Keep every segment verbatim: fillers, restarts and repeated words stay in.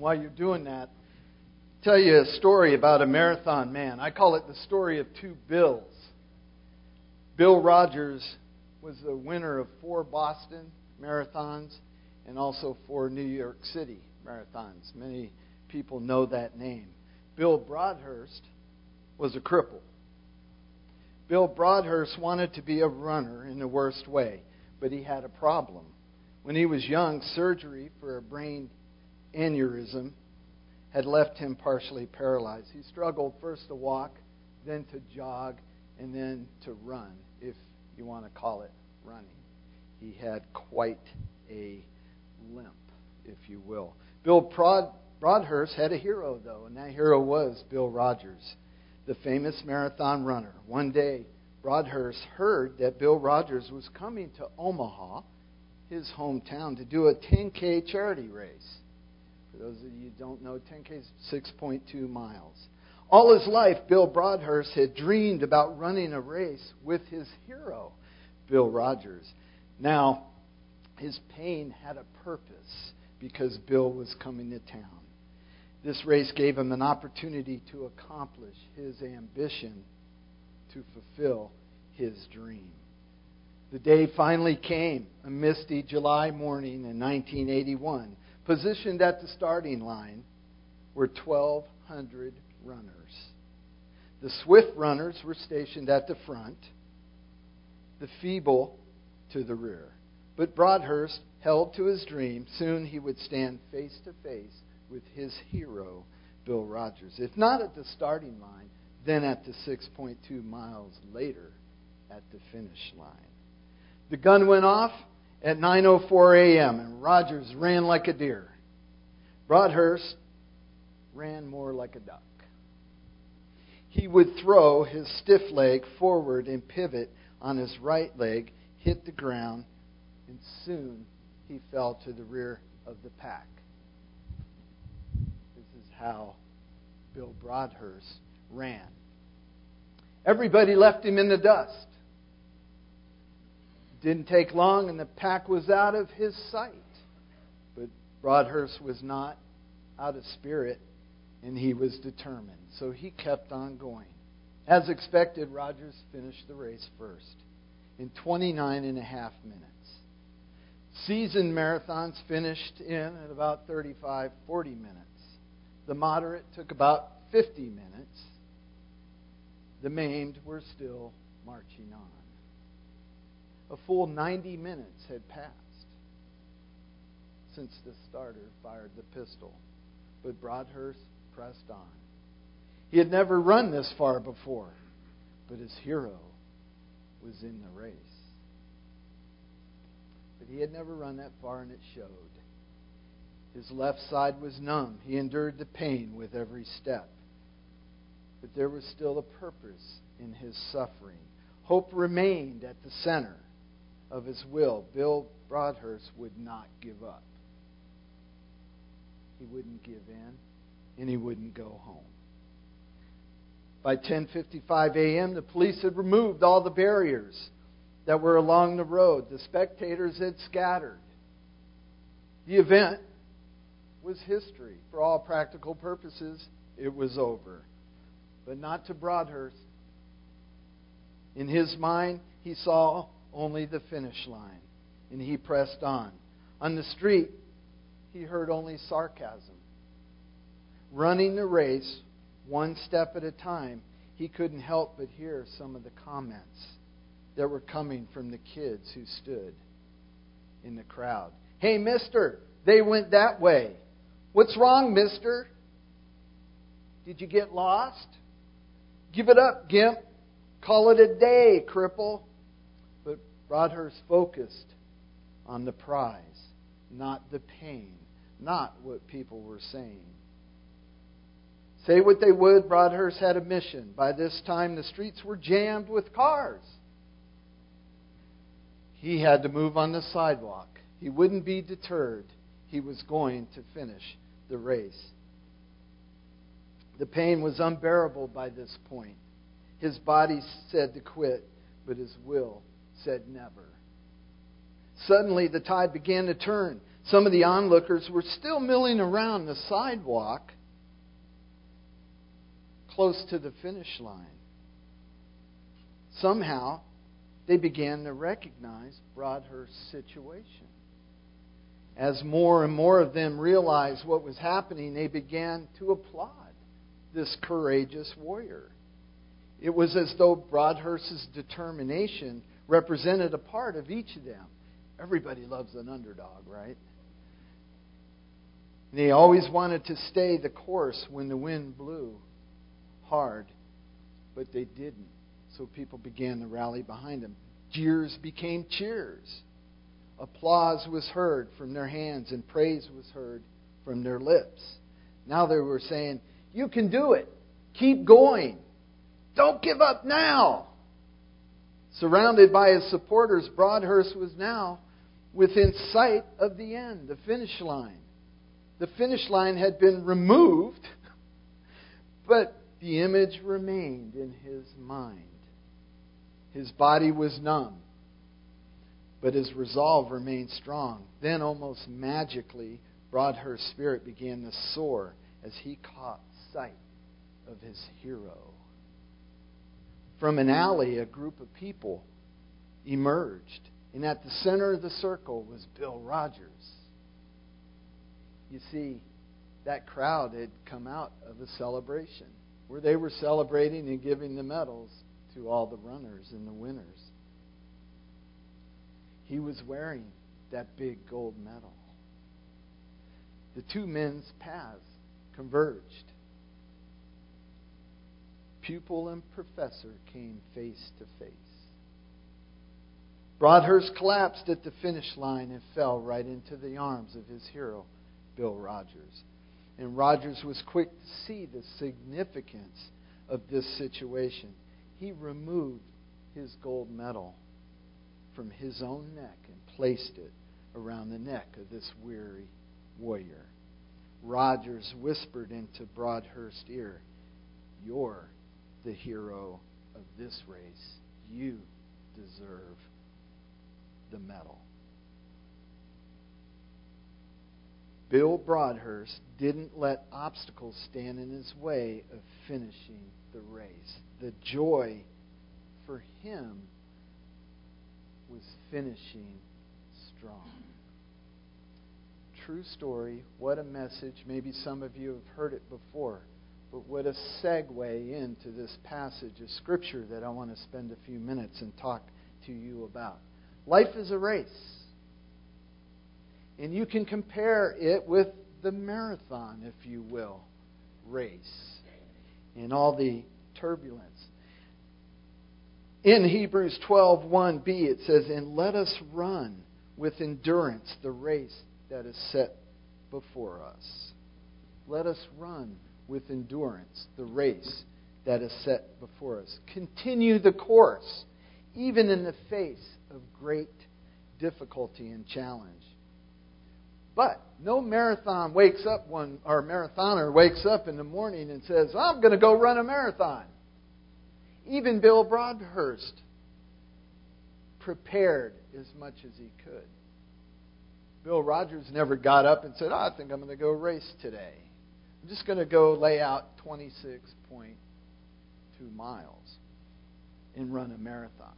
while you're doing that, I'll tell you a story about a marathon man. I call it the story of two Bills. Bill Rogers was the winner of four Boston marathons and also four New York City marathons. Many people know that name. Bill Broadhurst was a cripple. Bill Broadhurst wanted to be a runner in the worst way, but he had a problem. When he was young, surgery for a brain aneurysm had left him partially paralyzed. He struggled first to walk, then to jog, and then to run, if you want to call it running. He had quite a limp, if you will. Bill Broad, Broadhurst had a hero, though, and that hero was Bill Rogers, the famous marathon runner. One day, Broadhurst heard that Bill Rogers was coming to Omaha, his hometown, to do a ten K charity race. For those of you who don't know, ten K is six point two miles. All his life, Bill Broadhurst had dreamed about running a race with his hero, Bill Rogers. Now, his pain had a purpose because Bill was coming to town. This race gave him an opportunity to accomplish his ambition to fulfill his dream. The day finally came, a misty July morning in nineteen eighty-one. Positioned at the starting line were twelve hundred runners. The swift runners were stationed at the front, the feeble to the rear. But Broadhurst held to his dream. Soon he would stand face to face with his hero, Bill Rogers. If not at the starting line, then at the six point two miles later at the finish line. The gun went off at nine oh four a.m. and Rogers ran like a deer. Broadhurst ran more like a duck. He would throw his stiff leg forward and pivot on his right leg, hit the ground, and soon he fell to the rear of the pack. This is how Bill Broadhurst ran. Everybody left him in the dust. Didn't take long and the pack was out of his sight. But Broadhurst was not out of spirit and he was determined. So he kept on going. As expected, Rogers finished the race first in twenty-nine and a half minutes. Seasoned marathons finished in at about thirty-five, forty minutes. The moderate took about fifty minutes. The maimed were still marching on. A full ninety minutes had passed since the starter fired the pistol. But Broadhurst pressed on. He had never run this far before, but his hero was in the race. But he had never run that far, and it showed. His left side was numb. He endured the pain with every step. But there was still a purpose in his suffering. Hope remained at the center of his will. Bill Broadhurst would not give up. He wouldn't give in, and he wouldn't go home. By ten fifty-five a.m., the police had removed all the barriers that were along the road. The spectators had scattered. The event was history. For all practical purposes, it was over. But not to Broadhurst. In his mind, he saw only the finish line, and he pressed on. On the street, he heard only sarcasm. Running the race one step at a time, he couldn't help but hear some of the comments that were coming from the kids who stood in the crowd. Hey, mister, they went that way. What's wrong, mister? Did you get lost? Give it up, Gimp. Call it a day, cripple. But Broadhurst focused on the prize, not the pain, not what people were saying. Say what they would, Broadhurst had a mission. By this time, the streets were jammed with cars. He had to move on the sidewalk. He wouldn't be deterred. He was going to finish the race. The pain was unbearable by this point. His body said to quit, but his will said never. Suddenly, the tide began to turn. Some of the onlookers were still milling around the sidewalk close to the finish line. Somehow, they began to recognize Broadhurst's situation. As more and more of them realized what was happening, they began to applaud this courageous warrior. It was as though Broadhurst's determination represented a part of each of them. Everybody loves an underdog, right? They always wanted to stay the course when the wind blew hard, but they didn't. So people began to rally behind them. Jeers became cheers. Applause was heard from their hands and praise was heard from their lips. Now they were saying, "You can do it. Keep going. Don't give up now." Surrounded by his supporters, Broadhurst was now within sight of the end, the finish line. The finish line had been removed, but the image remained in his mind. His body was numb, but his resolve remained strong. Then, almost magically, Broadhurst's spirit began to soar as he caught sight of his hero. From an alley, a group of people emerged, and at the center of the circle was Bill Rogers. You see, that crowd had come out of a celebration where they were celebrating and giving the medals to all the runners and the winners. He was wearing that big gold medal. The two men's paths converged. Pupil and professor came face to face. Broadhurst collapsed at the finish line and fell right into the arms of his hero, Bill Rogers. And Rogers was quick to see the significance of this situation. He removed his gold medal from his own neck and placed it around the neck of this weary warrior. Rogers whispered into Broadhurst's ear, "You're the hero of this race. You deserve the medal." Bill Broadhurst didn't let obstacles stand in his way of finishing the race. The joy for him was finishing strong. True story. What a message. Maybe some of you have heard it before. But what a segue into this passage of Scripture that I want to spend a few minutes and talk to you about. Life is a race. And you can compare it with the marathon, if you will, race. And all the turbulence. In Hebrews twelve one b it says, "And let us run with endurance the race that is set before us." Let us run with endurance the race that is set before us. Continue the course, even in the face of great difficulty and challenge. But no marathon wakes up one, or marathoner wakes up in the morning and says, "I'm going to go run a marathon." Even Bill Broadhurst prepared as much as he could. Bill Rogers never got up and said, "Oh, I think I'm going to go race today. I'm just going to go lay out twenty-six point two miles and run a marathon."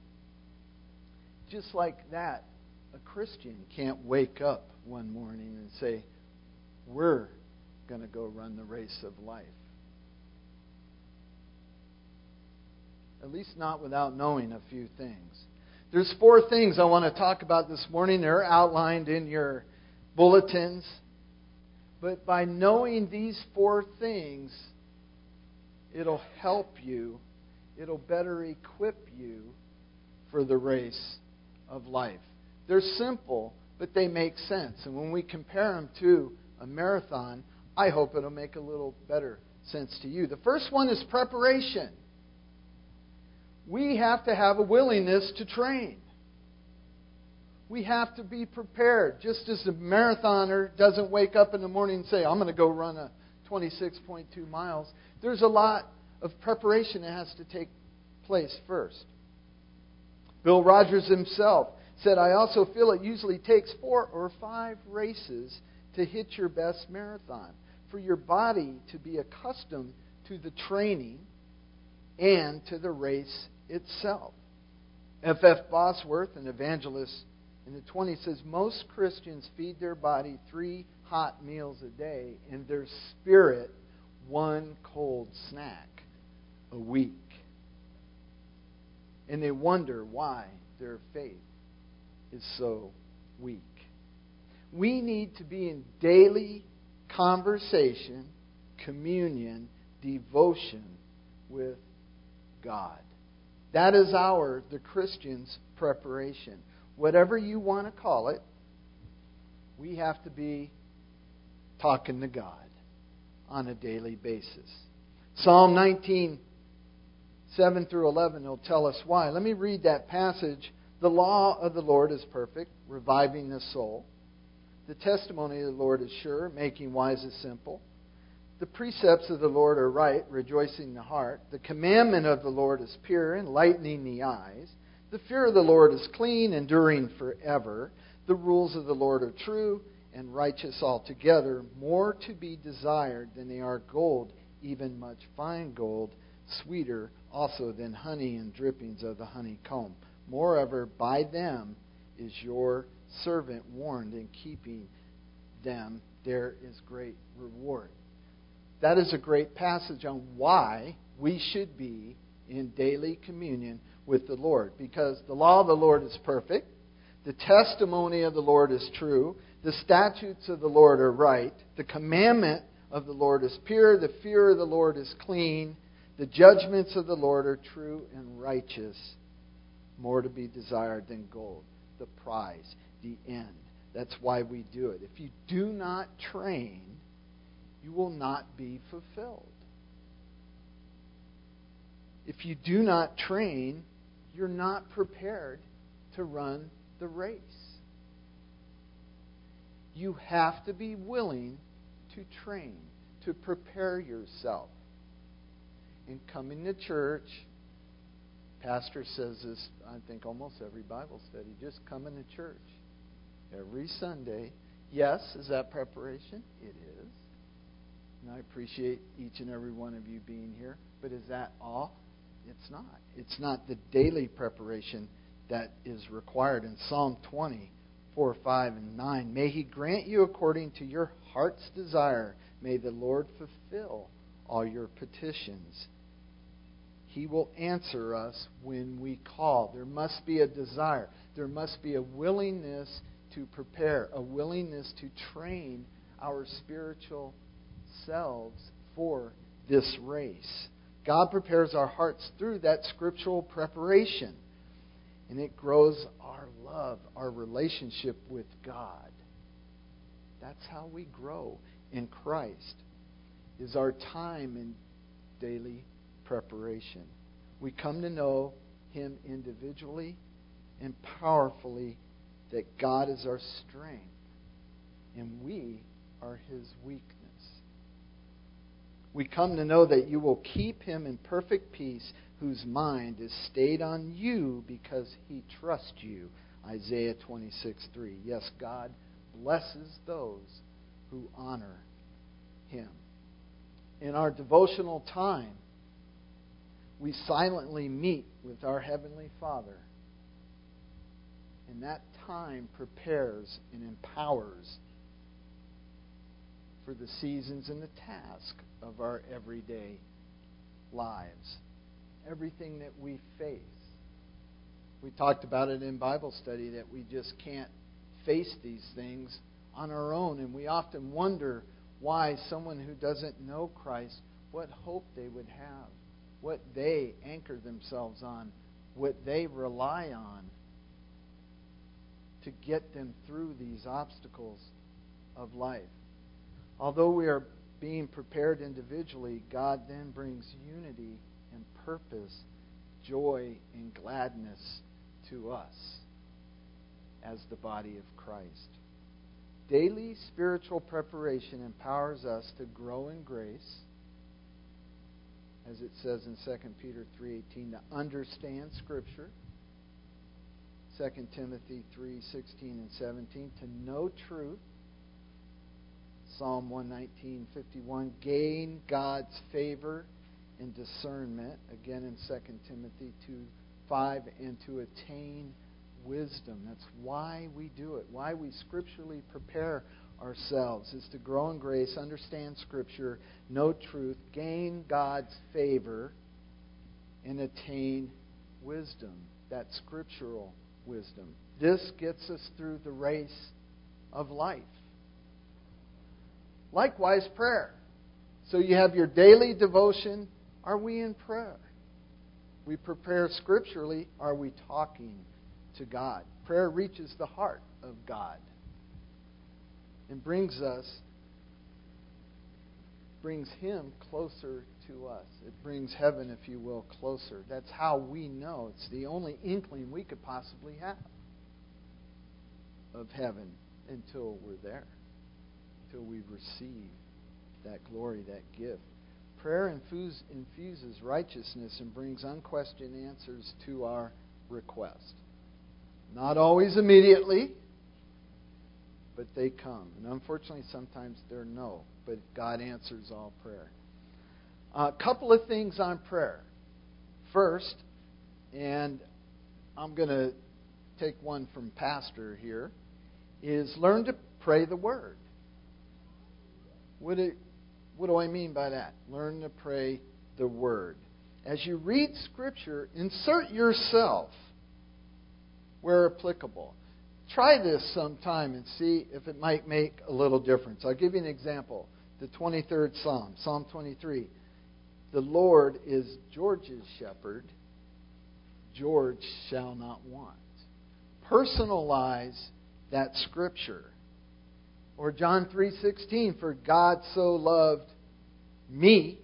Just like that, a Christian can't wake up one morning and say, "We're going to go run the race of life." At least not without knowing a few things. There's four things I want to talk about this morning. They're outlined in your bulletins. But by knowing these four things, it'll help you. It'll better equip you for the race of life. They're simple, but they make sense. And when we compare them to a marathon, I hope it'll make a little better sense to you. The first one is preparation. We have to have a willingness to train. We have to be prepared. Just as a marathoner doesn't wake up in the morning and say, "I'm going to go run a twenty-six point two miles. There's a lot of preparation that has to take place first. Bill Rogers himself said, I also feel it usually takes four or five races to hit your best marathon. For your body to be accustomed to the training and to the race itself. F F Bosworth, an evangelist in the twenties, says most Christians feed their body three hot meals a day and their spirit one cold snack a week. And they wonder why their faith is so weak. We need to be in daily conversation, communion, devotion with God. That is our, the Christian's, preparation. Whatever you want to call it, we have to be talking to God on a daily basis. Psalm nineteen, seven through eleven will tell us why. Let me read that passage. The law of the Lord is perfect, reviving the soul. The testimony of the Lord is sure, making wise the simple. The precepts of the Lord are right, rejoicing the heart. The commandment of the Lord is pure, enlightening the eyes. The fear of the Lord is clean, enduring forever. The rules of the Lord are true and righteous altogether, more to be desired than they are gold, even much fine gold, sweeter also than honey and drippings of the honeycomb. Moreover, by them is your servant warned, in keeping them there is great reward. That is a great passage on why we should be in daily communion with the Lord. Because the law of the Lord is perfect. The testimony of the Lord is true. The statutes of the Lord are right. The commandment of the Lord is pure. The fear of the Lord is clean. The judgments of the Lord are true and righteous. More to be desired than gold. The prize, the end. That's why we do it. If you do not train, you will not be fulfilled. If you do not train, you're not prepared to run the race. You have to be willing to train, to prepare yourself. In coming to church, pastor says this, I think almost every Bible study, just coming to church every Sunday. Yes, is that preparation? It is. And I appreciate each and every one of you being here. But is that all? It's not. It's not the daily preparation that is required. In Psalm twenty, four, five, and nine, may He grant you according to your heart's desire. May the Lord fulfill all your petitions. He will answer us when we call. There must be a desire. There must be a willingness to prepare, a willingness to train our spiritual selves for this race. God prepares our hearts through that scriptural preparation. And it grows our love, our relationship with God. That's how we grow in Christ, is our time in daily preparation. We come to know Him individually and powerfully, that God is our strength and we are His weakness. We come to know that you will keep him in perfect peace, whose mind is stayed on you because he trusts you. Isaiah twenty-six three. Yes, God blesses those who honor Him. In our devotional time, we silently meet with our Heavenly Father. And that time prepares and empowers for the seasons and the task of our everyday lives. Everything that we face. We talked about it in Bible study that we just can't face these things on our own. And we often wonder why someone who doesn't know Christ, what hope they would have, what they anchor themselves on, what they rely on to get them through these obstacles of life. Although we are being prepared individually, God then brings unity and purpose, joy and gladness to us as the body of Christ. Daily spiritual preparation empowers us to grow in grace, as it says in Second Peter three eighteen, to understand Scripture, Second Timothy three sixteen and seventeen. To know truth. Psalm one nineteen fifty-one. Gain God's favor and discernment. Again in Second Timothy two five. And to attain wisdom. That's why we do it. Why we scripturally prepare ourselves is to grow in grace, understand Scripture, know truth, gain God's favor, and attain wisdom. That scriptural wisdom. This gets us through the race of life. Likewise, prayer. So you have your daily devotion. Are we in prayer? We prepare scripturally. Are we talking to God? Prayer reaches the heart of God and brings us, brings Him closer to us. It brings heaven, if you will, closer. That's how we know. It's the only inkling we could possibly have of heaven until we're there, until we receive that glory, that gift. Prayer infuse, infuses righteousness and brings unquestioned answers to our request. Not always immediately, but they come. And unfortunately, sometimes they're no. But God answers all prayer. A couple of things on prayer. First, and I'm going to take one from Pastor here, is learn to pray the Word. What do, what do I mean by that? Learn to pray the Word. As you read Scripture, insert yourself where applicable. Try this sometime and see if it might make a little difference. I'll give you an example. The twenty-third Psalm, Psalm twenty-three. The Lord is George's shepherd. George shall not want. Personalize that scripture. Or John three sixteen. For God so loved me,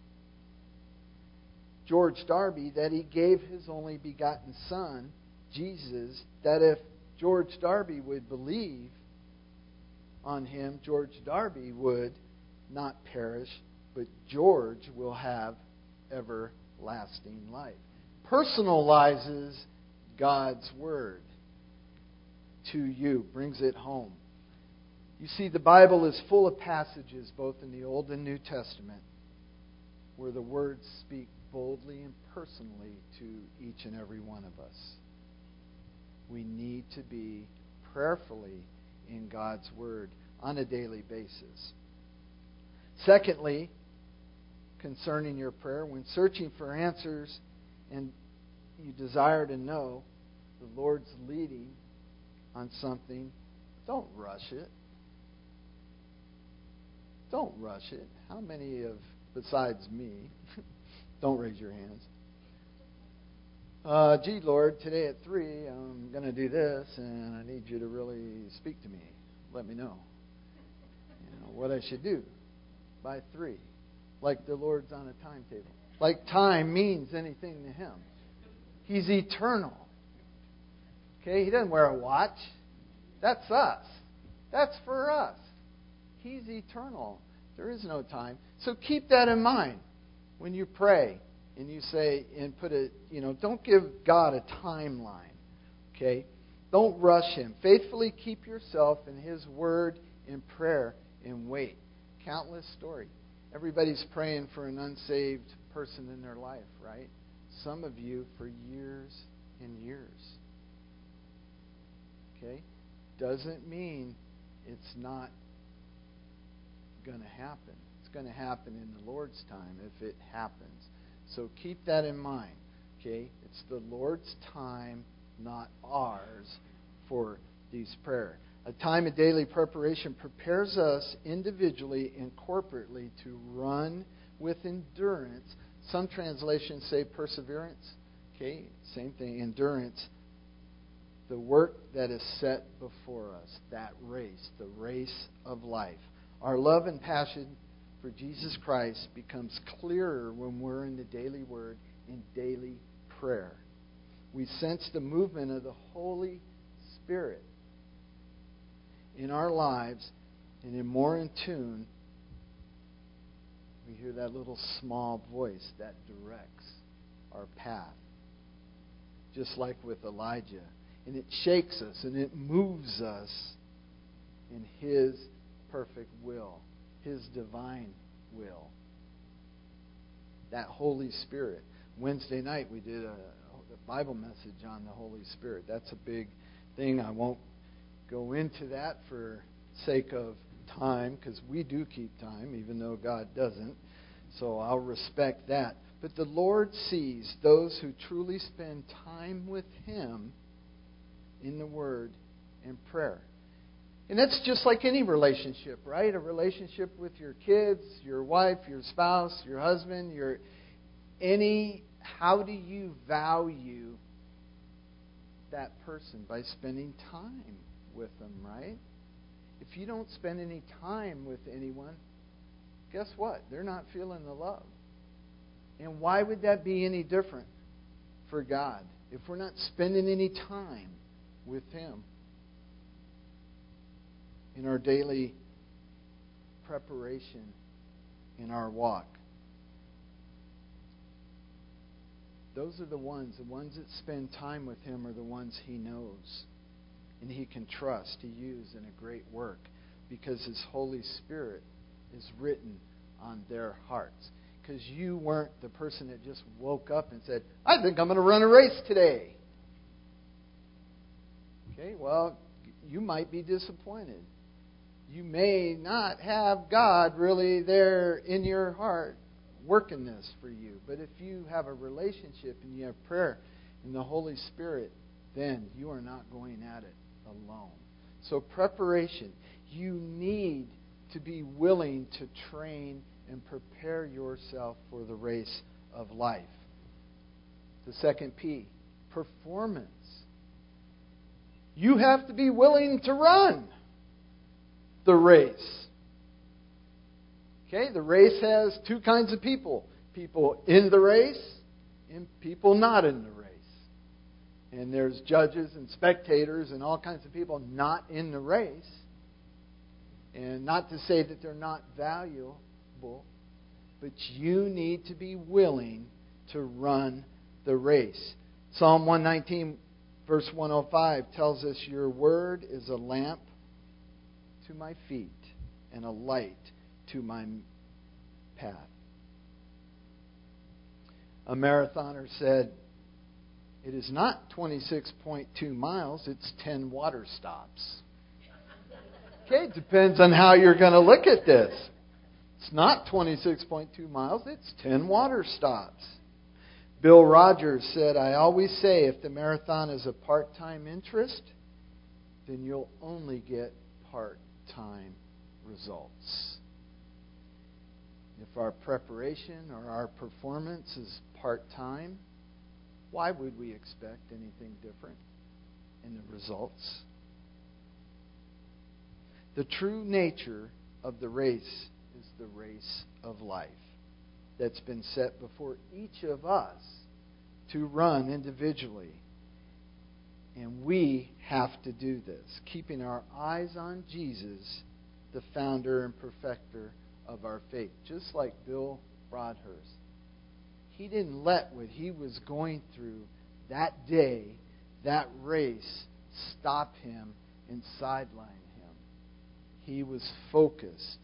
George Darby, that He gave His only begotten Son, Jesus, that if George Darby would believe on Him, George Darby would not perish, but George will have everlasting life. Personalizes God's Word to you, brings it home. You see, the Bible is full of passages, both in the Old and New Testament, where the words speak boldly and personally to each and every one of us. We need to be prayerfully in God's Word on a daily basis. Secondly, concerning your prayer, when searching for answers and you desire to know the Lord's leading on something, don't rush it. Don't rush it. How many of, besides me, don't raise your hands. Uh, gee, Lord, today at three, I'm going to do this, and I need you to really speak to me. Let me know, you know what I should do by three. Like the Lord's on a timetable. Like time means anything to Him. He's eternal. Okay, He doesn't wear a watch. That's us. That's for us. He's eternal. There is no time. So keep that in mind when you pray. And you say, and put it, you know, don't give God a timeline. Okay? Don't rush Him. Faithfully keep yourself in His Word in prayer and wait. Countless story. Everybody's praying for an unsaved person in their life, right? Some of you for years and years. Okay? Doesn't mean it's not going to happen. It's going to happen in the Lord's time if it happens. So keep that in mind. Okay? It's the Lord's time, not ours, for these prayers. A time of daily preparation prepares us individually and corporately to run with endurance. Some translations say perseverance. Okay? Same thing. Endurance. The work that is set before us. That race. The race of life. Our love and passion for Jesus Christ becomes clearer when we're in the daily Word, in daily prayer. We sense the movement of the Holy Spirit in our lives, and in more in tune, we hear that little small voice that directs our path. Just like with Elijah. And it shakes us and it moves us in His perfect will, His divine will. That Holy Spirit. Wednesday night we did a, a Bible message on the Holy Spirit. That's a big thing. I won't go into that for sake of time, because we do keep time, even though God doesn't. So I'll respect that. But the Lord sees those who truly spend time with Him in the Word and prayer. And that's just like any relationship, right? A relationship with your kids, your wife, your spouse, your husband, your any. How do you value that person? By spending time with them, right? If you don't spend any time with anyone, guess what? They're not feeling the love. And why would that be any different for God if we're not spending any time with Him in our daily preparation in our walk? Those are the ones, the ones that spend time with Him are the ones He knows and He can trust to use in a great work, because His Holy Spirit is written on their hearts. Because you weren't the person that just woke up and said, I think I'm going to run a race today. Okay, well, you might be disappointed. You may not have God really there in your heart working this for you. But if you have a relationship and you have prayer and the Holy Spirit, then you are not going at it alone. So preparation. You need to be willing to train and prepare yourself for the race of life. The second P, performance. You have to be willing to run the race. Okay, the race has two kinds of people. People in the race and people not in the race. And there's judges and spectators and all kinds of people not in the race. And not to say that they're not valuable, but you need to be willing to run the race. Psalm one nineteen, verse one oh five tells us, your word is a lamp to my feet and a light to my path. A marathoner said, it is not twenty-six point two miles, it's ten water stops. Okay, it depends on how you're going to look at this. It's not twenty-six point two miles, it's ten water stops. Bill Rogers said, I always say if the marathon is a part-time interest, then you'll only get part-time results. If our preparation or our performance is part-time, why would we expect anything different in the results? The true nature of the race is the race of life that's been set before each of us to run individually. And we have to do this, keeping our eyes on Jesus, the founder and perfecter of our faith. Just like Bill Broadhurst. He didn't let what he was going through that day, that race, stop him and sideline him. He was focused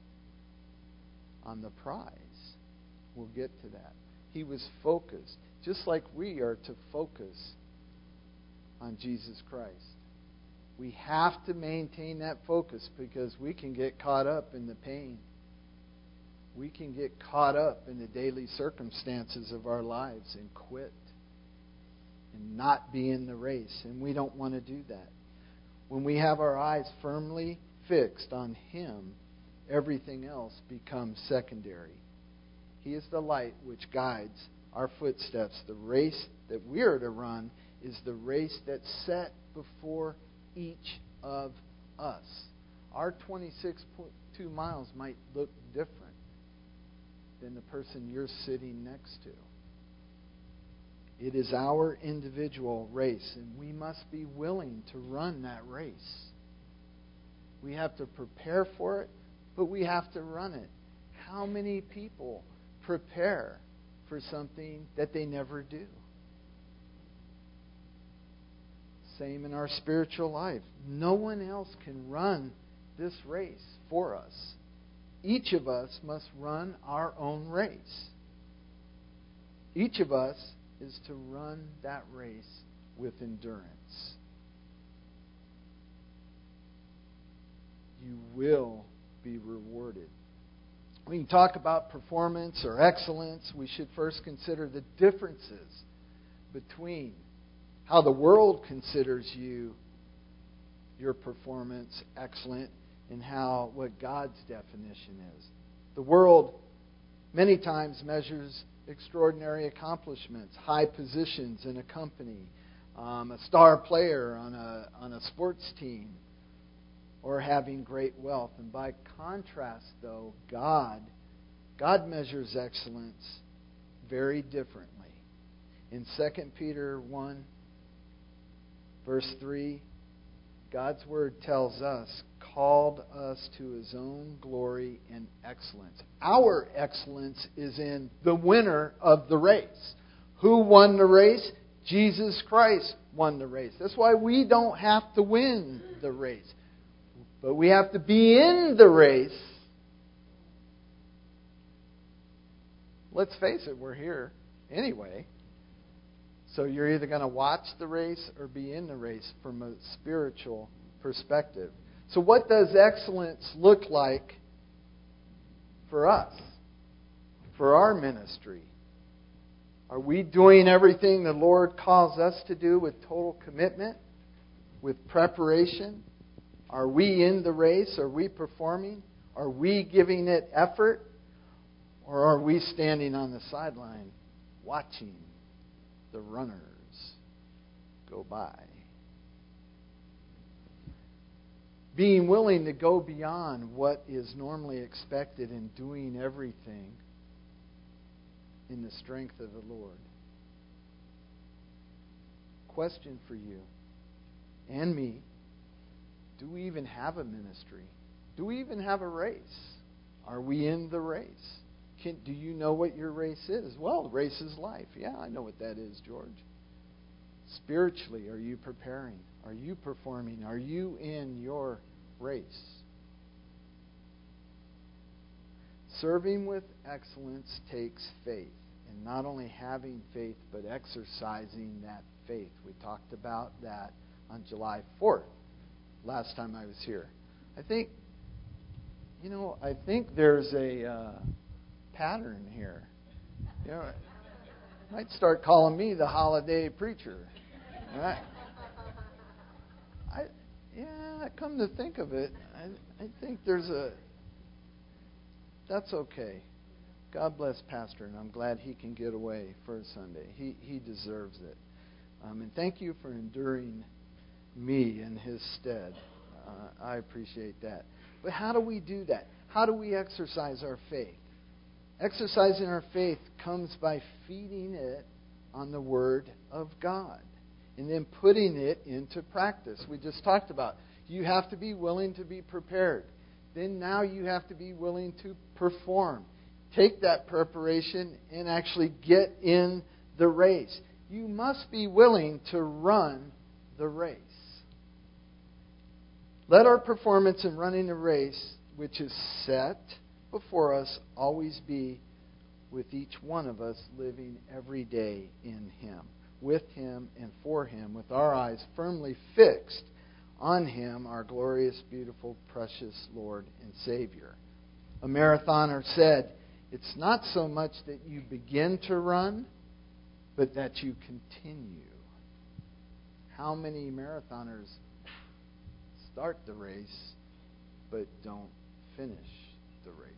on the prize. We'll get to that. He was focused, just like we are to focus on Jesus Christ. We have to maintain that focus because we can get caught up in the pain. We can get caught up in the daily circumstances of our lives and quit and not be in the race. And we don't want to do that. When we have our eyes firmly fixed on Him, everything else becomes secondary. He is the light which guides our footsteps. The race that we are to run is the race that's set before each of us. Our twenty-six point two miles might look different than the person you're sitting next to. It is our individual race, and we must be willing to run that race. We have to prepare for it, but we have to run it. How many people prepare for something that they never do? Same in our spiritual life. No one else can run this race for us. Each of us must run our own race. Each of us is to run that race with endurance. You will be rewarded. When you talk about performance or excellence, we should first consider the differences between how the world considers you, your performance, excellent, and how what God's definition is. The world many times measures extraordinary accomplishments, high positions in a company, um, a star player on a on a sports team, or having great wealth. And by contrast, though, God, God measures excellence very differently. In Second Peter one, verse three, God's Word tells us, called us to His own glory and excellence. Our excellence is in the winner of the race. Who won the race? Jesus Christ won the race. That's why we don't have to win the race. But we have to be in the race. Let's face it, we're here anyway. So you're either going to watch the race or be in the race from a spiritual perspective. So what does excellence look like for us, for our ministry? Are we doing everything the Lord calls us to do with total commitment, with preparation? Are we in the race? Are we performing? Are we giving it effort? Or are we standing on the sideline watching the runners go by? Being willing to go beyond what is normally expected and doing everything in the strength of the Lord. Question for you and me. Do we even have a ministry? Do we even have a race? Are we in the race? Can, do you know what your race is? Well, the race is life. Yeah, I know what that is, George. Spiritually, are you preparing? Are you performing? Are you in your race? Serving with excellence takes faith. And not only having faith, but exercising that faith. We talked about that on July fourth, last time I was here. I think, you know, I think there's a uh, pattern here. You know, might start calling me the holiday preacher. Right? I, yeah, come to think of it, I, I think there's a. That's okay. God bless Pastor, and I'm glad he can get away for a Sunday. He he deserves it. Um, and thank you for enduring me in his stead. Uh, I appreciate that. But how do we do that? How do we exercise our faith? Exercising our faith comes by feeding it on the Word of God and then putting it into practice. We just talked about you have to be willing to be prepared. Then now you have to be willing to perform. Take that preparation and actually get in the race. You must be willing to run the race. Let our performance in running the race, which is set before us, always be with each one of us living every day in Him, with Him and for Him, with our eyes firmly fixed on Him, our glorious, beautiful, precious Lord and Savior. A marathoner said, it's not so much that you begin to run, but that you continue. How many marathoners start the race, but don't finish the race?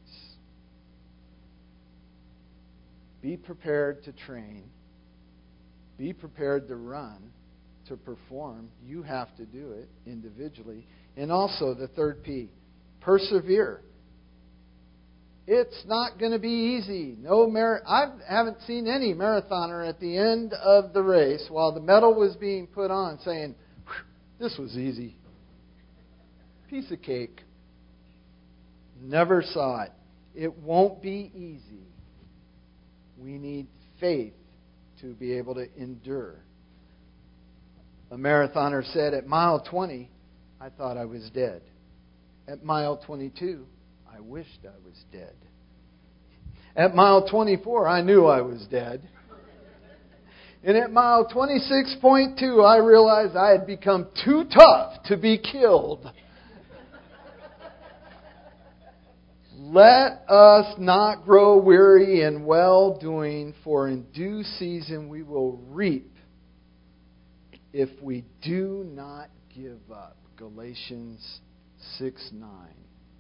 Be prepared to train. Be prepared to run, to perform. You have to do it individually. And also the third P, persevere. It's not going to be easy. No mar- I haven't seen any marathoner at the end of the race while the medal was being put on saying, this was easy. Piece of cake. Never saw it. It won't be easy. We need faith to be able to endure. A marathoner said, at mile twenty, I thought I was dead. At mile twenty-two, I wished I was dead. At mile twenty-four, I knew I was dead. And at mile twenty-six point two, I realized I had become too tough to be killed. Let us not grow weary in well-doing, for in due season we will reap if we do not give up. Galatians six nine.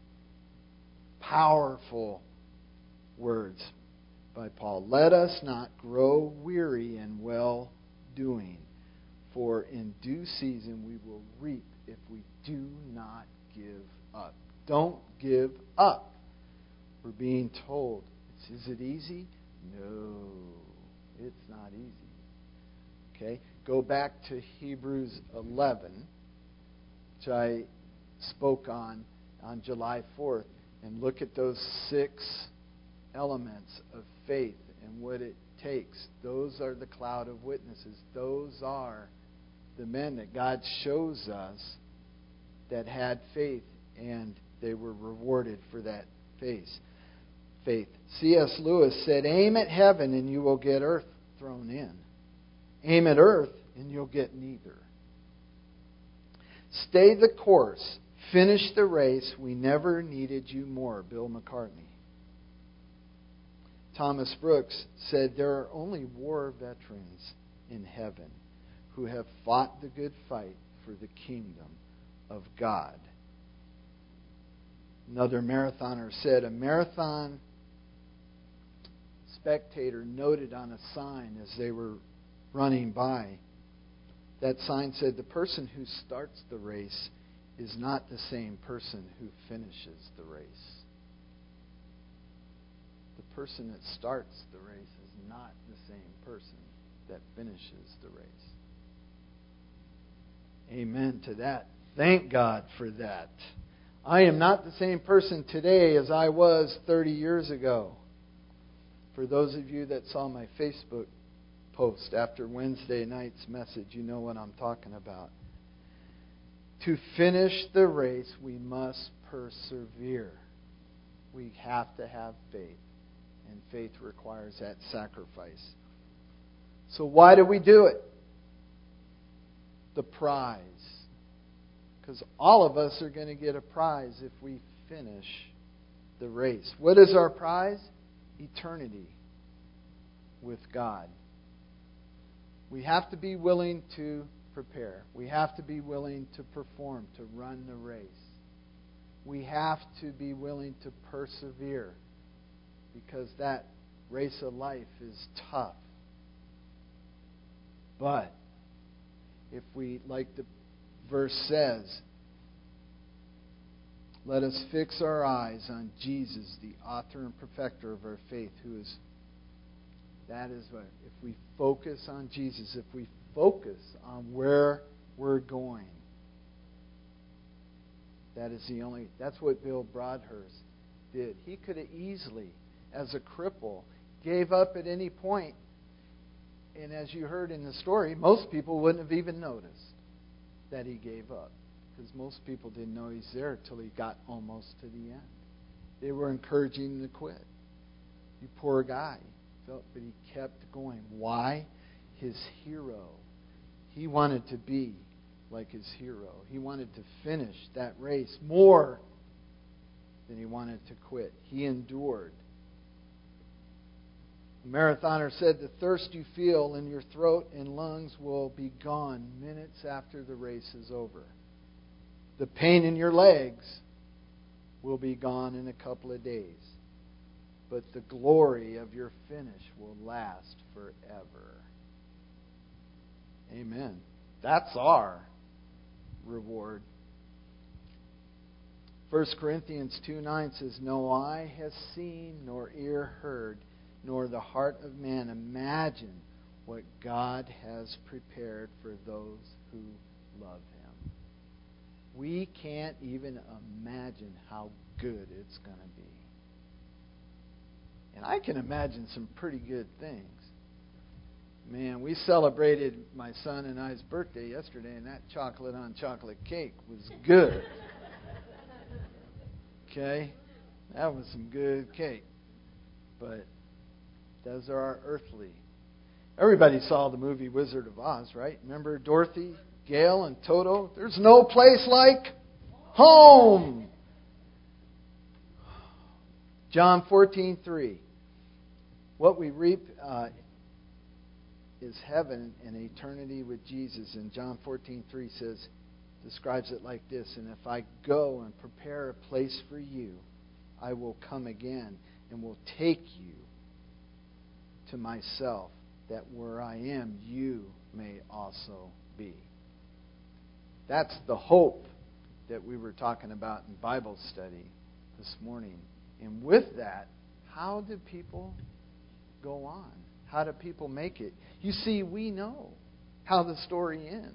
Powerful words by Paul. Let us not grow weary in well-doing, for in due season we will reap if we do not give up. Don't give up. We're being told. Is it easy? No, it's not easy. Okay, go back to Hebrews eleven, which I spoke on on July fourth, and look at those six elements of faith and what it takes. Those are the cloud of witnesses. Those are the men that God shows us that had faith, and they were rewarded for that faith. Faith. C S Lewis said, aim at heaven and you will get earth thrown in. Aim at earth and you'll get neither. Stay the course. Finish the race. We never needed you more. Bill McCartney. Thomas Brooks said, there are only war veterans in heaven who have fought the good fight for the kingdom of God. Another marathoner said, a marathon spectator noted on a sign as they were running by. That sign said, the person who starts the race is not the same person who finishes the race. The person that starts the race is not the same person that finishes the race. Amen to that. Thank God for that. I am not the same person today as I was thirty years ago. For those of you that saw my Facebook post after Wednesday night's message, you know what I'm talking about. To finish the race, we must persevere. We have to have faith. And faith requires that sacrifice. So why do we do it? The prize. Because all of us are going to get a prize if we finish the race. What is our prize? Eternity with God. We have to be willing to prepare. We have to be willing to perform, to run the race. We have to be willing to persevere, because that race of life is tough. But if we, like the verse says, let us fix our eyes on Jesus, the author and perfecter of our faith, who is, that is what, if we focus on Jesus, if we focus on where we're going, that is the only, that's what Bill Broadhurst did. He could have easily, as a cripple, gave up at any point. And as you heard in the story, most people wouldn't have even noticed that he gave up. Because most people didn't know he's there until he got almost to the end. They were encouraging him to quit. You poor guy. But he kept going. Why? His hero. He wanted to be like his hero. He wanted to finish that race more than he wanted to quit. He endured. A marathoner said, the thirst you feel in your throat and lungs will be gone minutes after the race is over. The pain in your legs will be gone in a couple of days. But the glory of your finish will last forever. Amen. That's our reward. First Corinthians two nine says, no eye has seen, nor ear heard, nor the heart of man imagined what God has prepared for those who love Him. We can't even imagine how good it's going to be. And I can imagine some pretty good things. Man, we celebrated my son and I's birthday yesterday, and that chocolate on chocolate cake was good. Okay? That was some good cake. But those are our earthly. Everybody saw the movie Wizard of Oz, right? Remember Dorothy, Gail, and Toto? There's no place like home. John fourteen three. What we reap uh, is heaven and eternity with Jesus. And John fourteen three says, describes it like this: and if I go and prepare a place for you, I will come again and will take you to myself, that where I am, you may also be. That's the hope that we were talking about in Bible study this morning. And with that, how do people go on? How do people make it? You see, we know how the story ends.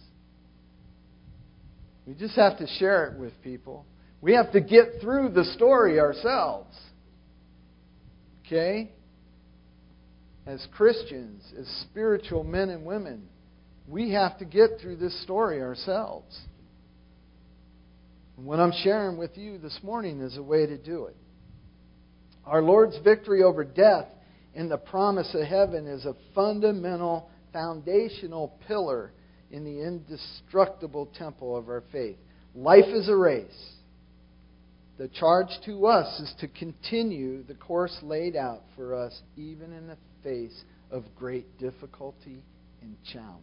We just have to share it with people. We have to get through the story ourselves. Okay? As Christians, as spiritual men and women, we have to get through this story ourselves. And what I'm sharing with you this morning is a way to do it. Our Lord's victory over death and the promise of heaven is a fundamental, foundational pillar in the indestructible temple of our faith. Life is a race. The charge to us is to continue the course laid out for us, even in the face of great difficulty and challenge.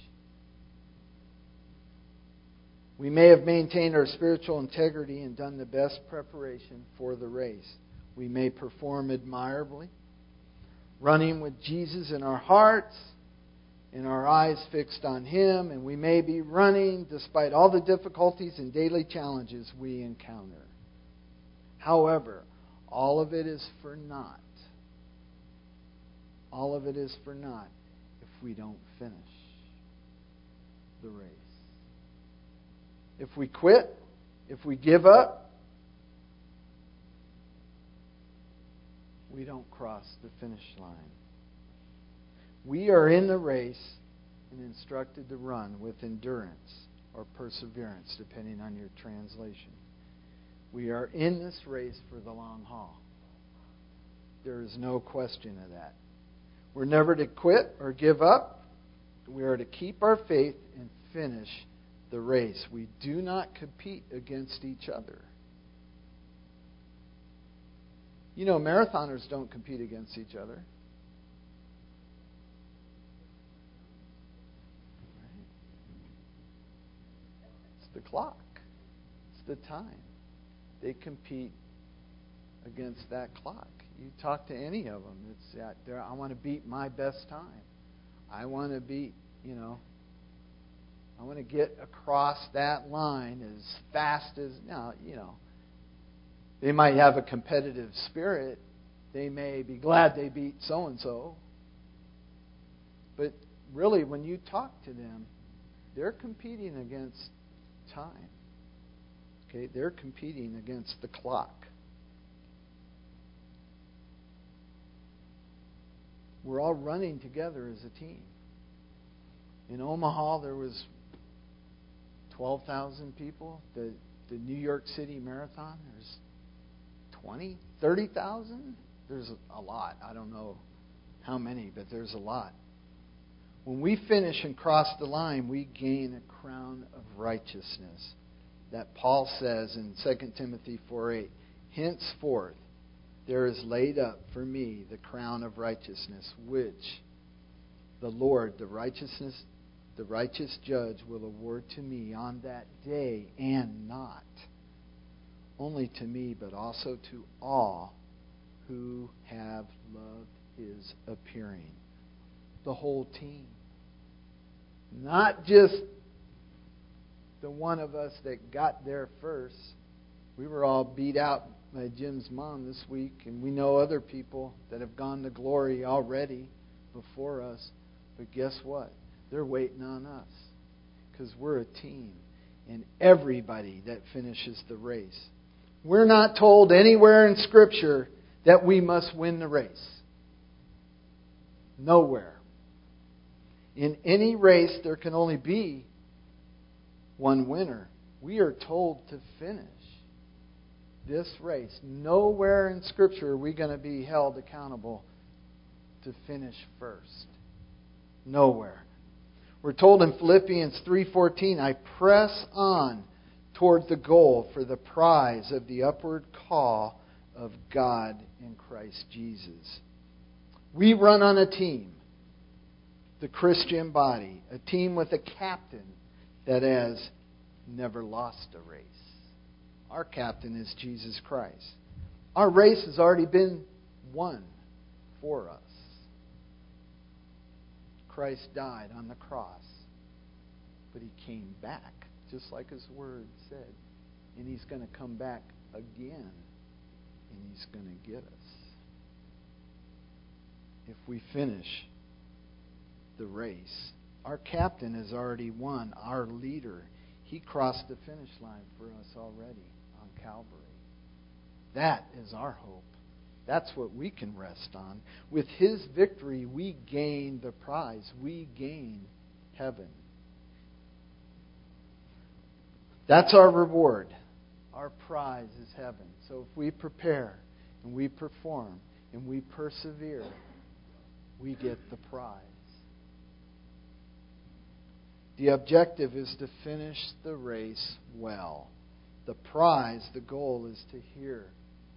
We may have maintained our spiritual integrity and done the best preparation for the race. We may perform admirably, running with Jesus in our hearts and our eyes fixed on Him, and we may be running despite all the difficulties and daily challenges we encounter. However, all of it is for naught. All of it is for naught if we don't finish the race. If we quit, if we give up, we don't cross the finish line. We are in the race and instructed to run with endurance or perseverance, depending on your translation. We are in this race for the long haul. There is no question of that. We're never to quit or give up. We are to keep our faith and finish the race. We do not compete against each other. You know, marathoners don't compete against each other. Right? It's the clock. It's the time. They compete against that clock. You talk to any of them. It's that there. I want to beat my best time. I want to beat, you know, I want to get across that line as fast as, now, you know, they might have a competitive spirit. They may be glad they beat so-and-so. But really, when you talk to them, they're competing against time. Okay, they're competing against the clock. We're all running together as a team. In Omaha, there was twelve thousand people. The, the New York City Marathon, there's twenty, thirty thousand? There's a lot. I don't know how many, but there's a lot. When we finish and cross the line, we gain a crown of righteousness that Paul says in Second Timothy four eight, henceforth there is laid up for me the crown of righteousness, which the Lord, the righteousness, the righteous judge, will award to me on that day, and not only to me, but also to all who have loved His appearing. The whole team. Not just the one of us that got there first. We were all beat out by Jim's mom this week, and we know other people that have gone to glory already before us. But guess what? They're waiting on us because we're a team, and everybody that finishes the race. We're not told anywhere in Scripture that we must win the race. Nowhere. In any race, there can only be one winner. We are told to finish this race. Nowhere in Scripture are we going to be held accountable to finish first. Nowhere. We're told in Philippians three fourteen, I press on toward the goal for the prize of the upward call of God in Christ Jesus. We run on a team, the Christian body, a team with a captain that has never lost a race. Our captain is Jesus Christ. Our race has already been won for us. Christ died on the cross, but He came back, just like His Word said. And He's going to come back again, and He's going to get us. If we finish the race, our captain has already won. Our leader, He crossed the finish line for us already on Calvary. That is our hope. That's what we can rest on. With His victory, we gain the prize. We gain heaven. That's our reward. Our prize is heaven. So if we prepare and we perform and we persevere, we get the prize. The objective is to finish the race well. The prize, the goal, is to hear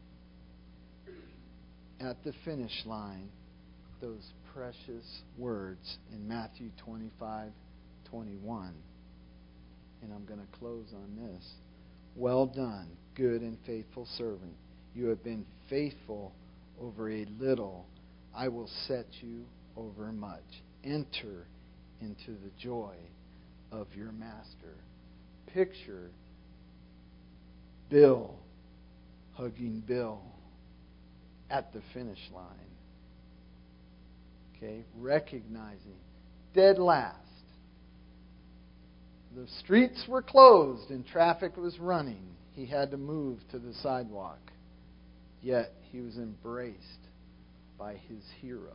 at the finish line those precious words in Matthew twenty-five twenty-one. And I'm going to close on this. Well done, good and faithful servant. You have been faithful over a little. I will set you over much. Enter into the joy of your master. Picture Bill hugging Bill at the finish line. Okay, recognizing dead last. The streets were closed and traffic was running. He had to move to the sidewalk. Yet he was embraced by his hero,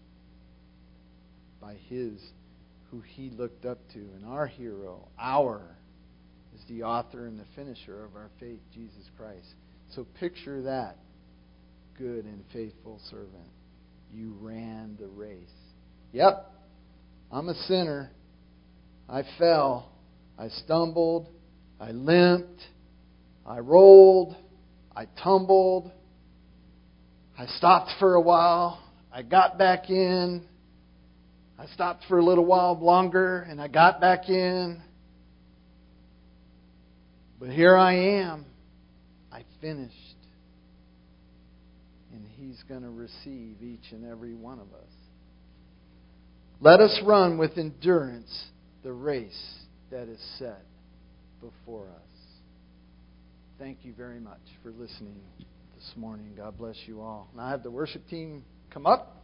by his who he looked up to. And our hero, our, is the author and the finisher of our faith, Jesus Christ. So picture that, good and faithful servant. You ran the race. Yep, I'm a sinner. I fell. I stumbled. I limped. I rolled. I tumbled. I stopped for a while. I got back in. I stopped for a little while longer, and I got back in. But here I am. I finished. And He's going to receive each and every one of us. Let us run with endurance the race that is set before us. Thank you very much for listening this morning. God bless you all. Now I have the worship team come up.